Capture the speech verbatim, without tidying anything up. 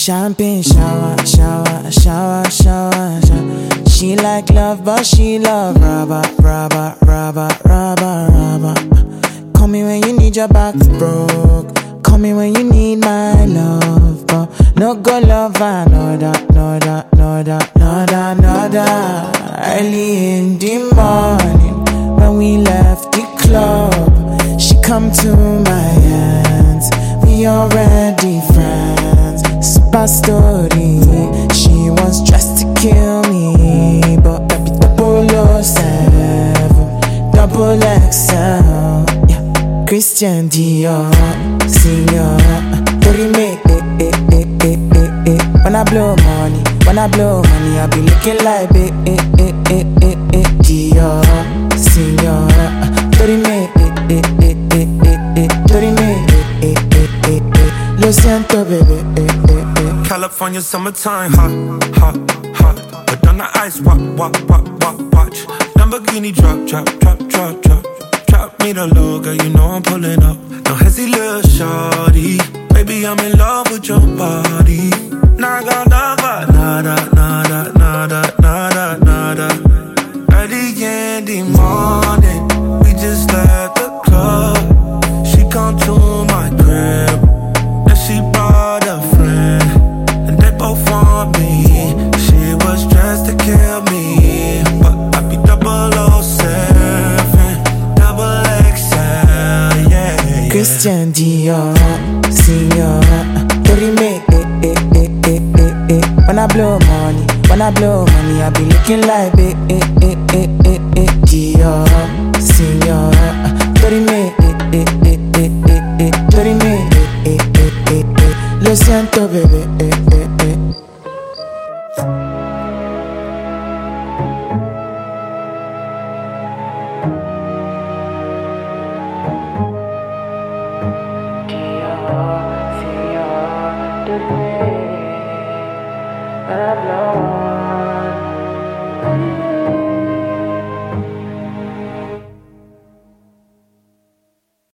champagne shower, shower, shower, shower, shower. She like love, but she love rubber, rubber, rubber, rubber, rubber. Call me when you need your back broke. Call me when you need my love, but no go love another, another, another, another, another. Early in the morning, when we left the club, she come to my hands. We already friends. Super story. She was dressed to kill me, but baby double oh seven, double X L. Yeah, Christian Dior, senior. Tori me, eh, eh, eh, eh, eh, eh. When I blow money, when I blow money, I be looking like eh, eh, eh, eh, eh, eh. Dior, senior. Tori me, eh, eh, eh, eh, eh, eh. Tori me, eh, eh, eh, eh, eh. Lo siento, baby, eh, eh, eh. California summertime, hot, hot, hot. But on the ice, walk, walk, walk, walk, watch. Lamborghini drop, drop, drop, drop, drop. Drop me the low, girl, you know I'm pulling up. No hezzy, little shawty. Baby, I'm in love with your body. Naga, naga, nada, nada, nada, nada, nada. Early in the morning, we just left the club. She come to my crib, and she brought a friend, and they both want me. She was dressed to kill me, but I be double oh seven, double X L, yeah, yeah. Christian Dior, senior. Tori me, eh, eh, eh, eh, eh, eh. When I blow money, when I blow money, I be looking like eh, eh, eh, eh, eh, eh. Dior, senior. Tori me, eh, eh, eh, eh, eh, eh. Tori me, eh, eh, eh, eh, eh. Lo siento, baby, eh, eh, eh. Dior, senior. Tori me, when I blow